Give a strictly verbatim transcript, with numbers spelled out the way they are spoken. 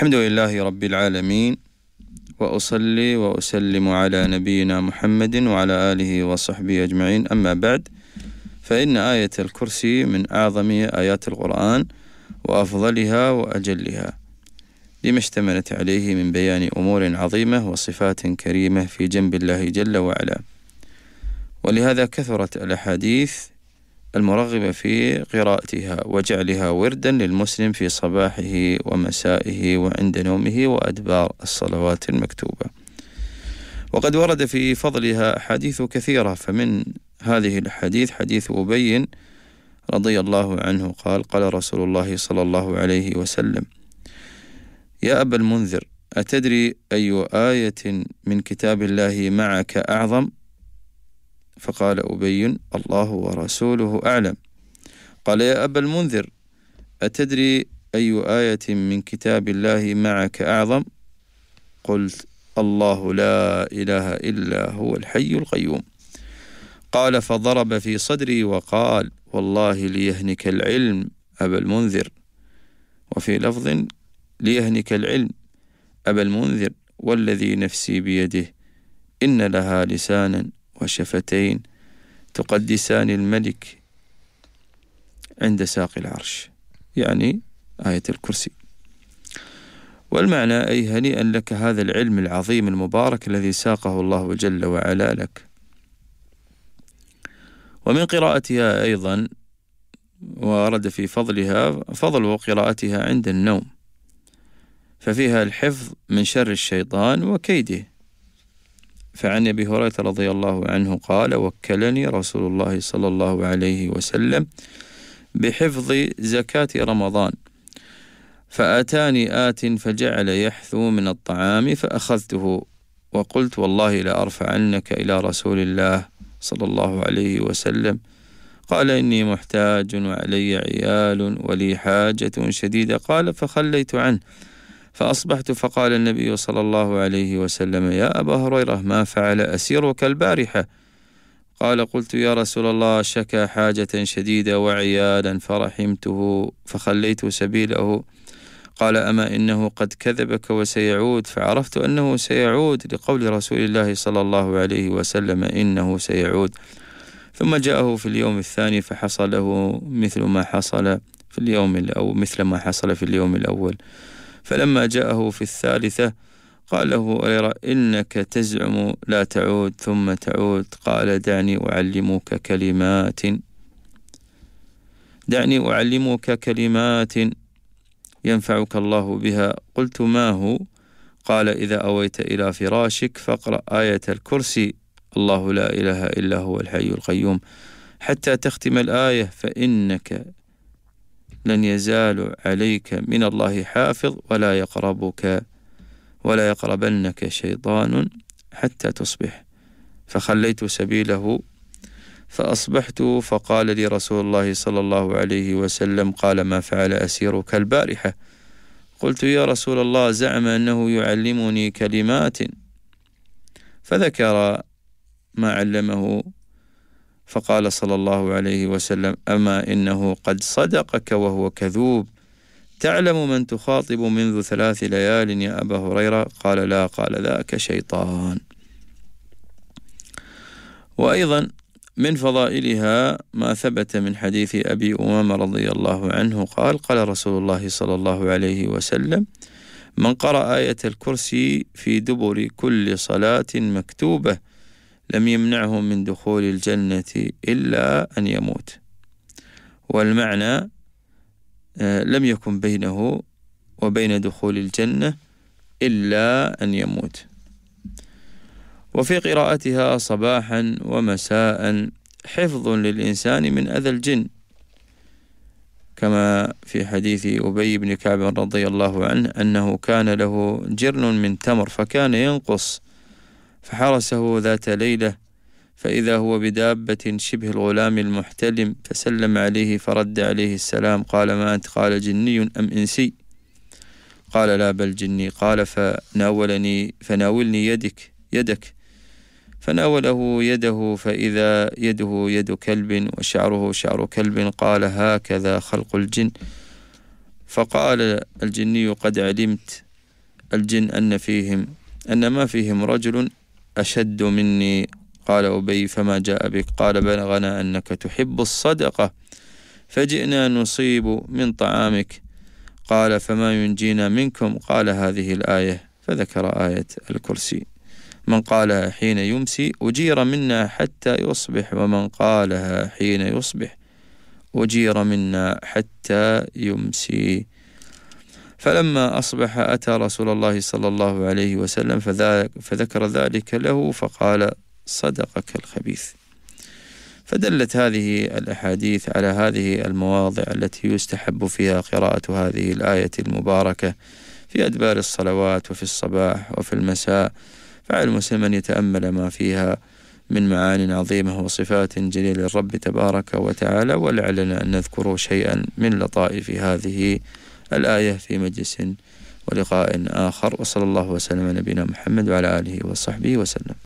الحمد لله رب العالمين، وأصلي وأسلم على نبينا محمد وعلى آله وصحبه أجمعين. أما بعد، فإن آية الكرسي من أعظم آيات القرآن وأفضلها وأجلها، لما اشتملت عليه من بيان أمور عظيمة وصفات كريمة في جنب الله جل وعلا. ولهذا كثرت الأحاديث المرغبة في قراءتها وجعلها وردا للمسلم في صباحه ومسائه وعند نومه وأدبار الصلوات المكتوبة. وقد ورد في فضلها أحاديث كثيرة، فمن هذه الحديث حديث أبي رضي الله عنه قال: قال رسول الله صلى الله عليه وسلم: يا أبا المنذر، أتدري أي آية من كتاب الله معك أعظم؟ فقال أبي: الله ورسوله أعلم. قال: يا أبا المنذر، أتدري أي آية من كتاب الله معك أعظم؟ قلت: الله لا إله إلا هو الحي القيوم. قال: فضرب في صدري وقال: والله ليهنك العلم أبا المنذر. وفي لفظ: ليهنك العلم أبا المنذر، والذي نفسي بيده إن لها لسانا وشفتين تقدسان الملك عند ساق العرش، يعني آية الكرسي. والمعنى: أي هنيئا لك هذا العلم العظيم المبارك الذي ساقه الله جل وعلا لك. ومن قراءتها أيضا ورد في فضلها فضل قراءتها عند النوم، ففيها الحفظ من شر الشيطان وكيده. فعن أبي هريرة رضي الله عنه قال: وكلني رسول الله صلى الله عليه وسلم بحفظ زكاة رمضان، فأتاني آت فجعل يحثو من الطعام فأخذته وقلت: والله لا أرفعنك إلى رسول الله صلى الله عليه وسلم. قال: إني محتاج وعلي عيال ولي حاجة شديدة. قال: فخليت عنه فأصبحت فقال النبي صلى الله عليه وسلم: يا أبا هريرة، ما فعل أسيرك البارحة؟ قال: قلت: يا رسول الله، شكى حاجة شديدة وعيالا فرحمته فخليت سبيله. قال: أما إنه قد كذبك وسيعود. فعرفت أنه سيعود لقول رسول الله صلى الله عليه وسلم: إنه سيعود. ثم جاءه في اليوم الثاني فحصل له مثل ما حصل في اليوم الأول مثل ما حصل في اليوم الأول. فلما جاءه في الثالثة قال له هريرة: إنك تزعم لا تعود ثم تعود. قال: دعني أعلمك كلمات دعني أعلمك كلمات ينفعك الله بها. قلت: ما هو؟ قال: إذا أويت إلى فراشك فاقرأ آية الكرسي، الله لا إله إلا هو الحي القيوم، حتى تختم الآية، فإنك لن يزال عليك من الله حافظ ولا يقربك ولا يقربنك شيطان حتى تصبح. فخليت سبيله فأصبحت فقال لي رسول الله صلى الله عليه وسلم: قال: ما فعل أسيرك البارحة؟ قلت: يا رسول الله، زعم أنه يعلمني كلمات. فذكر ما علمه، فقال صلى الله عليه وسلم: أما إنه قد صدقك وهو كذوب، تعلم من تخاطب منذ ثلاث ليال يا أبا هريرة؟ قال: لا. قال: ذاك شيطان. وأيضا من فضائلها ما ثبت من حديث أبي أمامة رضي الله عنه قال: قال رسول الله صلى الله عليه وسلم: من قرأ آية الكرسي في دبر كل صلاة مكتوبة لم يمنعه من دخول الجنة إلا أن يموت. والمعنى: آه لم يكن بينه وبين دخول الجنة إلا أن يموت. وفي قراءتها صباحا ومساء حفظ للإنسان من أذى الجن، كما في حديث أبي بن كعب رضي الله عنه أنه كان له جرن من تمر فكان ينقص، فحرسه ذات ليلة فإذا هو بدابة شبه الغلام المحتلم، فسلم عليه فرد عليه السلام. قال: ما أنت؟ قال: جني أم إنسي؟ قال: لا، بل جني. قال: فناولني فناولني يدك يدك فناوله يده فإذا يده يد كلب وشعره شعر كلب. قال: هكذا خلق الجن. فقال الجني: قد علمت الجن أن فيهم أن ما فيهم رجل أشد مني. قال أبي: فما جاء بك؟ قال: بلغنا أنك تحب الصدقة فجئنا نصيب من طعامك. قال: فما ينجينا منكم؟ قال: هذه الآية. فذكر آية الكرسي: من قالها حين يمسي أجير منا حتى يصبح، ومن قالها حين يصبح أجير منا حتى يمسي. فلما أصبح أتى رسول الله صلى الله عليه وسلم فذكر ذلك له فقال: صدقك الخبيث. فدلت هذه الأحاديث على هذه المواضع التي يستحب فيها قراءة هذه الآية المباركة في أدبار الصلوات وفي الصباح وفي المساء، فعلى المسلم أن يتأمل ما فيها من معان عظيمة وصفات جليلة للرب تبارك وتعالى، ولعلنا أن نذكر شيئا من لطائف هذه الآية في مجلس ولقاء آخر. وصلى الله وسلم على نبينا محمد وعلى آله وصحبه وسلم.